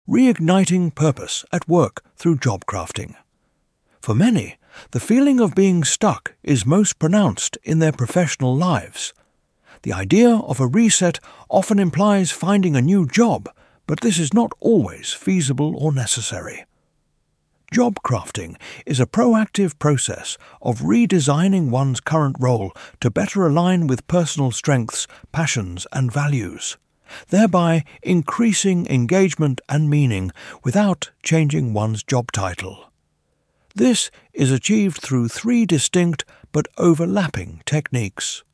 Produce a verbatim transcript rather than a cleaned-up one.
Reigniting purpose at work through job crafting. For many, the feeling of being stuck is most pronounced in their professional lives. The idea of a reset often implies finding a new job, but this is not always feasible or necessary. Job crafting is a proactive process of redesigning one's current role to better align with personal strengths, passions, and values, thereby increasing engagement and meaning without changing one's job title. This is achieved through three distinct but overlapping techniques.